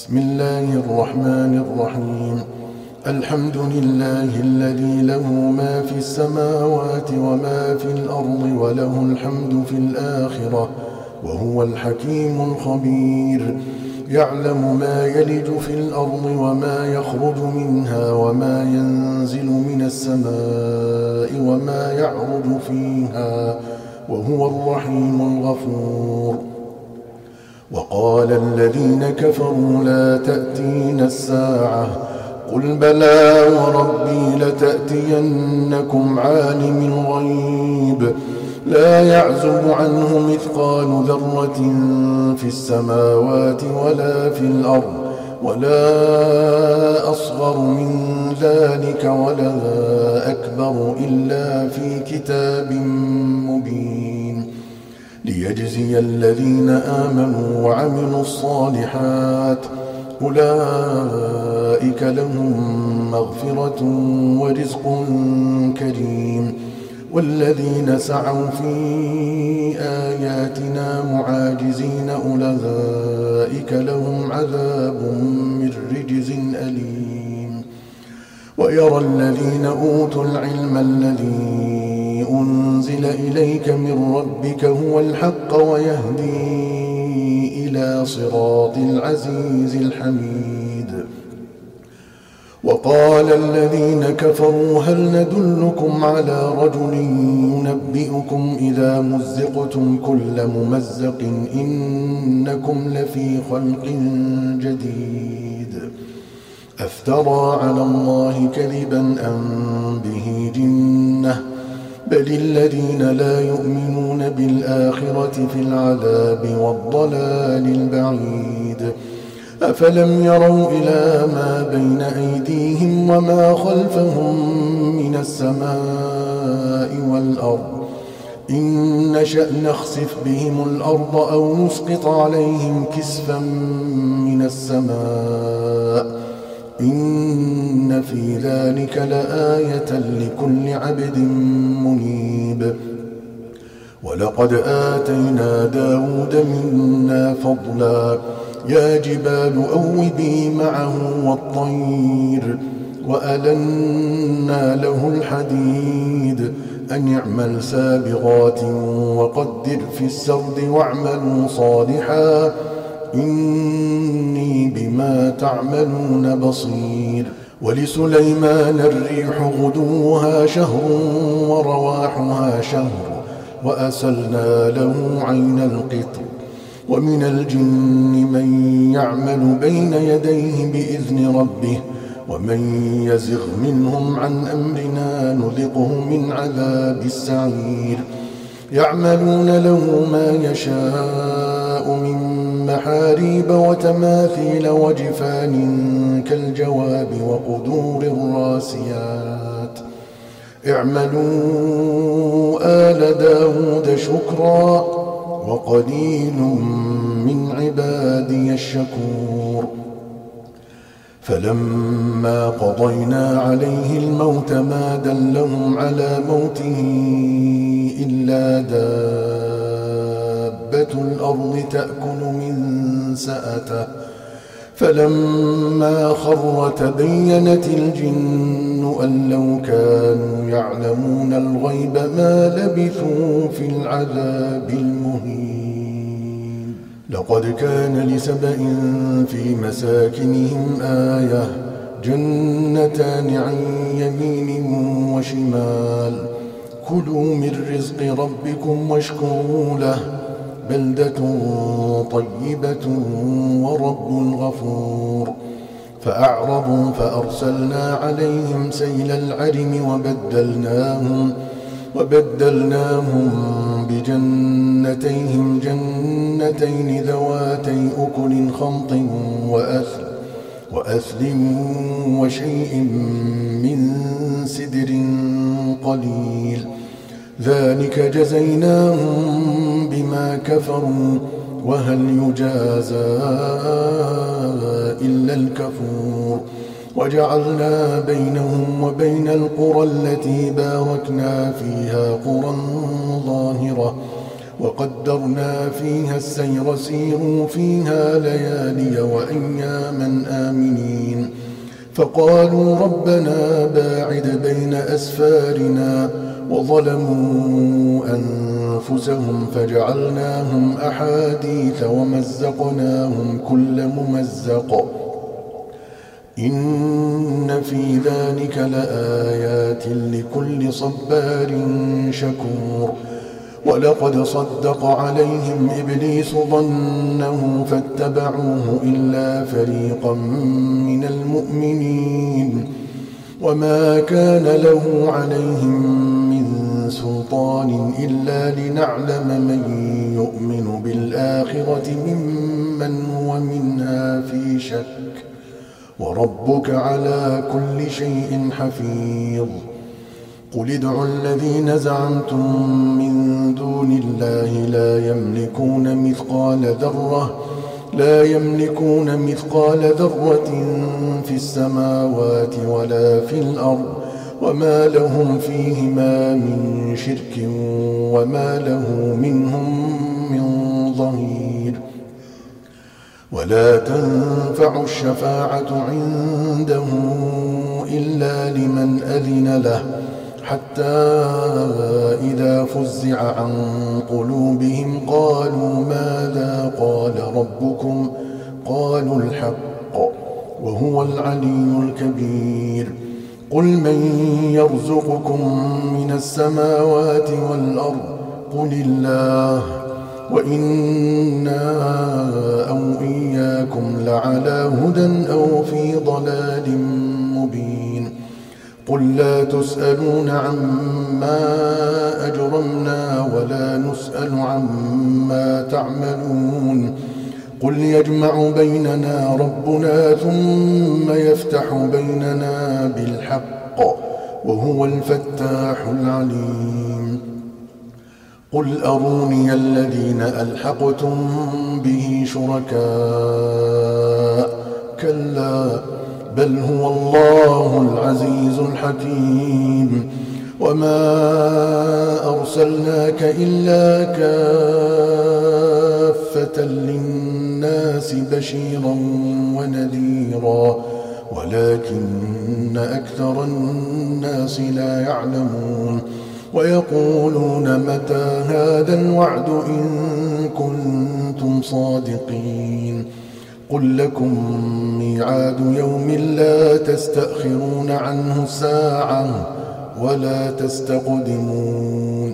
بسم الله الرحمن الرحيم. الحمد لله الذي له ما في السماوات وما في الأرض وله الحمد في الآخرة وهو الحكيم الخبير. يعلم ما يلج في الأرض وما يخرج منها وما ينزل من السماء وما يعرج فيها وهو الرحيم الغفور. وقال الذين كفروا لا تأتينا الساعة قل بلى وربي لتأتينكم عالم الغيب لا يعزب عنه مثقال ذرة في السماوات ولا في الأرض ولا أصغر من ذلك ولا أكبر إلا في كتاب مبين ليجزي الذين آمنوا وعملوا الصالحات أولئك لهم مغفرة ورزق كريم. والذين سعوا في آياتنا معاجزين أولئك لهم عذاب من رجز أليم. ويرى الذين أوتوا العلم الذي أنزل إليك من ربك هو الحق ويهدي إلى صراط العزيز الحميد. وقال الذين كفروا هل ندلكم على رجل ينبئكم إذا مزقتم كل ممزق إنكم لفي خلق جديد أفترى على الله كذبا أم به جنة بل الذين لا يؤمنون بالآخرة في العذاب والضلال البعيد. أفلم يروا إلى ما بين أيديهم وما خلفهم من السماء والأرض إن نشأ نخسف بهم الأرض أو نسقط عليهم كسفا من السماء إن في ذلك لآية لكل عبد منيب. ولقد آتينا داود منا فضلا يا جبال أوبي معه والطير وألنا له الحديد أن اعمل سابغات وقدر في السرد واعملوا صالحا إني بما تعملون بصير. ولسليمان الريح غدوها شهر ورواحها شهر وأسلنا له عين القطر. ومن الجن من يعمل بين يديه بإذن ربه ومن يزغ منهم عن أمرنا نذقه من عذاب السعير. يعملون له ما يشاء من محاريب وتماثيل وجفان كالجواب وقدور الراسيات. اعملوا آل داود شكرا وقليل من عبادي الشكور. فلما قضينا عليه الموت ما دلهم على موته إلا دابة الأرض تأكل من سأته فلما خر تبينت الجن أن لو كانوا يعلمون الغيب ما لبثوا في العذاب المهين. لقد كان لسبإ في مساكنهم آية جنتان عن يمين وشمال كلوا من رزق ربكم واشكروا له بلدة طيبة ورب غفور. فأعرضوا فأرسلنا عليهم سيل العرم وبدلناهم بجنتيهم جنتين ذواتي أكل خمط وأثل وشيء من سدر قليل ذلك جزيناهم بما كفروا وهل يجازى إلا الكفور. وجعلنا بينهم وبين القرى التي باركنا فيها قرى ظاهرة وقدرنا فيها السير سيروا فيها ليالي وأياما آمنين فقالوا ربنا باعد بين أسفارنا وظلموا أنفسهم فجعلناهم أحاديث ومزقناهم كل ممزق إن في ذلك لآيات لكل صبار شكور ولقد صدق عليهم إبليس ظنه فاتبعوه إلا فريقا من المؤمنين وما كان له عليهم من سلطان إلا لنعلم من يؤمن بالآخرة ممن هو منها في شك وربك على كل شيء حفيظ قل ادعوا الذين زعمتم من دون الله لا يملكون مثقال ذرة في السماوات ولا في الأرض وما لهم فيهما من شرك وما له منهم من ظهير ولا تنفع الشفاعة عنده إلا لمن أذن له حتى إذا فزع عن قلوبهم قالوا ماذا قال ربكم قالوا الحق وهو العلي الكبير قل من يرزقكم من السماوات والأرض قل الله وإنا أو إياكم لعلى هدى أو في ضلال مبين قل لا تسألون عما أجرمنا ولا نسأل عما تعملون قل يجمع بيننا ربنا ثم يفتح بيننا بالحق وهو الفتاح العليم قل أروني الذين ألحقتم به شركاء كلا بل هو الله العزيز الحكيم وما أرسلناك إلا كافة للناس بشيرا ونذيرا ولكن أكثر الناس لا يعلمون ويقولون متى هذا الوعد إن كنتم صادقين قل لكم ميعاد يوم لا تستأخرون عنه ساعة ولا تستقدمون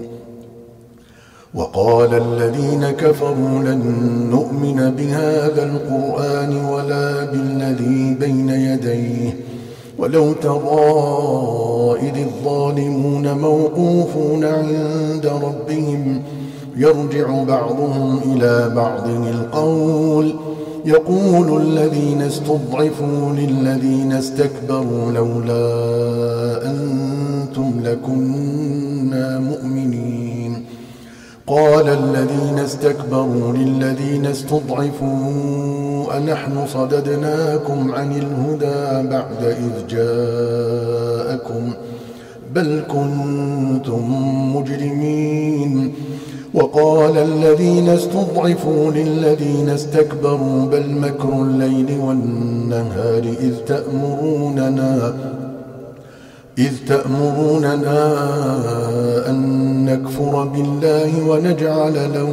وقال الذين كفروا لن نؤمن بهذا القرآن ولا بالذي بين يديه ولو ترى إذ الظالمون موقوفون عند ربهم يرجع بعضهم إلى بعض القول يقول الذين استضعفوا للذين استكبروا لولا أنتم لكنا مؤمنين قال الذين استكبروا للذين استضعفوا أنحن صددناكم عن الهدى بعد إذ جاءكم بل كنتم مجرمين وقال الذين استضعفوا للذين استكبروا بل مكر الليل والنهار إذ تأمروننا أن نكفر بالله ونجعل له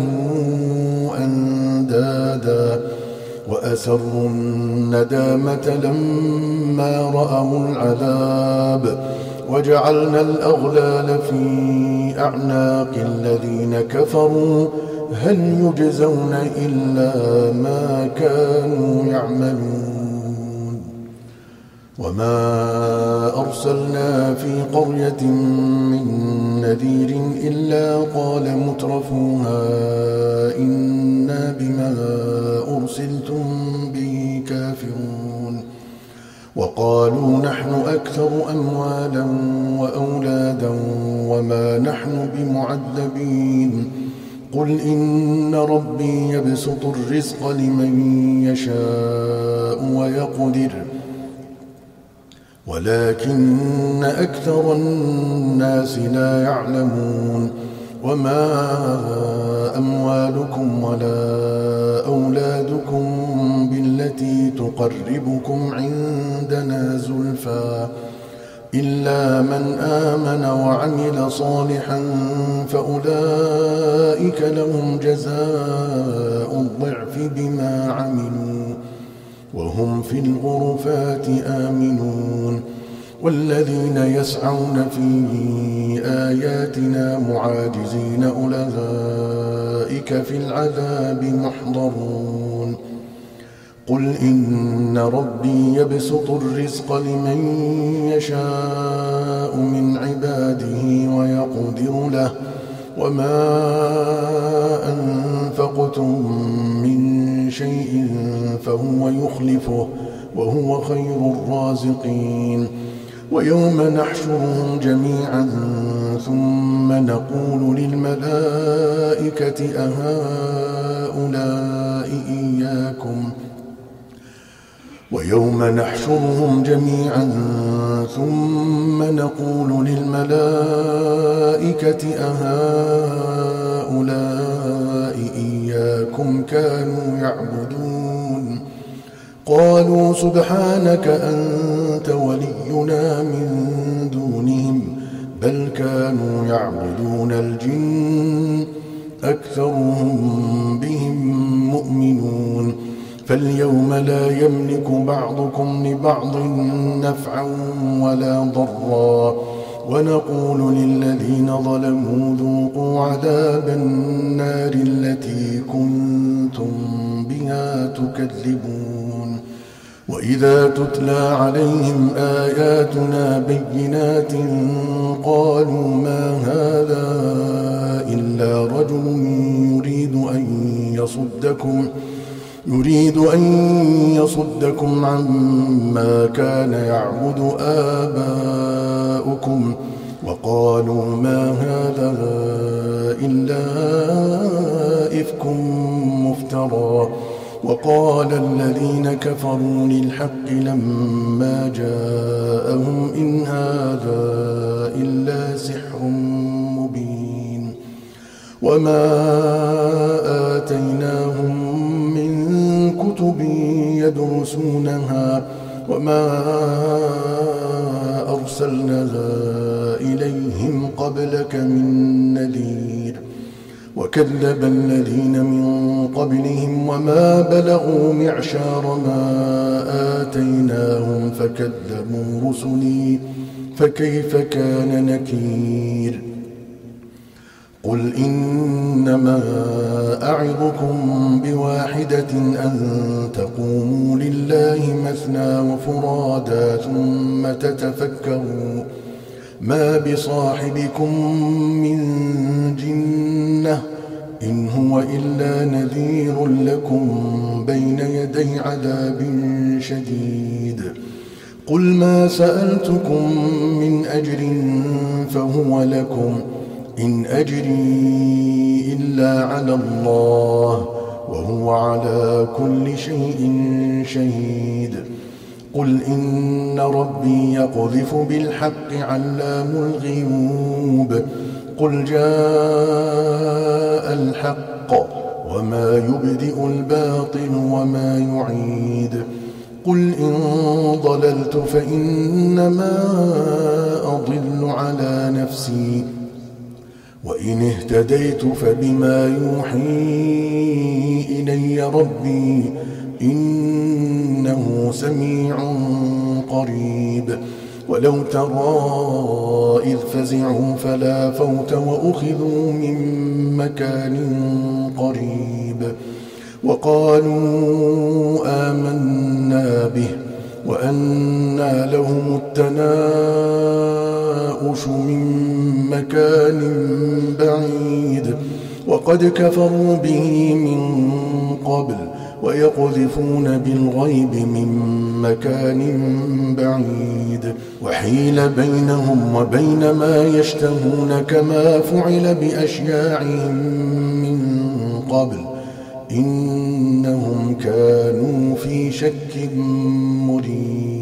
أندادا وأسروا الندامة لما رأوا العذاب وجعلنا الأغلال في أعناق الذين كفروا هل يجزون إلا ما كانوا يعملون وما أرسلنا في قرية من نذير إلا قال مترفوها إنا بما أرسلتم به كافرون وقالوا نحن أكثر أموالا وأولادا وما نحن بمعذبين قل إن ربي يبسط الرزق لمن يشاء ويقدر ولكن أكثر الناس لا يعلمون وما أموالكم ولا أولادكم بالتي تقربكم عندنا زلفى إلا من آمن وعمل صالحا فأولئك لهم جزاء الضعف بما عملوا وهم في الغرفات آمنون والذين يسعون في آياتنا معاجزين أولئك في العذاب محضرون قل إن ربي يبسط الرزق لمن يشاء من عباده ويقدر له وما أنفقتم من شيء فهو يخلفه وهو خير الرازقين ويوم نحشرهم جميعا ثم نقول للملائكة أهؤلاء إياكم كانوا يعبدون قالوا سبحانك أنت ولينا من دونهم بل كانوا يعبدون الجن أكثرهم بهم مؤمنون فاليوم لا يملك بعضكم لبعض نفعا ولا ضرا ونقول للذين ظلموا ذوقوا عذاب النار التي كنتم بها تكذبون وإذا تتلى عليهم آياتنا بينات قالوا ما هذا إلا رجل يريد أن يصدكم عما كان يعبد آباؤكم وقالوا ما هذا إلا إفك مفترى وقال الذين كفروا للحق لما جاءهم إن هذا إلا سحر مبين وما آتيناهم من كتب يدرسونها وما أرسلنا إليهم قبلك من نذير وكذب الذين من قبلهم وما بلغوا معشار ما آتيناهم فكذبوا رسلي فكيف كان نكير قل إنما أعظكم بواحدة أن تقوموا لله مثنى وفرادا ثم تتفكروا ما بصاحبكم من جنة إن هو إلا نذير لكم بين يدي عذاب شديد قل ما سألتكم من أجر فهو لكم إن أجري إلا على الله وهو على كل شيء شهيد قل إن ربي يقذف بالحق علام الغيوب قل جاء الحق وما يبدئ الباطل وما يعيد قل إن ضللت فإنما أضل على نفسي وإن اهتديت فبما يوحي إلي ربي إنه سميع قريب ولو ترى إذ فزعوا فلا فوت وأخذوا من مكان قريب وقالوا آمنا به وأنى لهم التناؤش من مكان بعيد وقد كفروا به من قبل ويقذفون بالغيب من مكان بعيد وحيل بينهم وبين ما يشتهون كما فعل بأشياعهم من قبل إنهم كانوا في شك مريب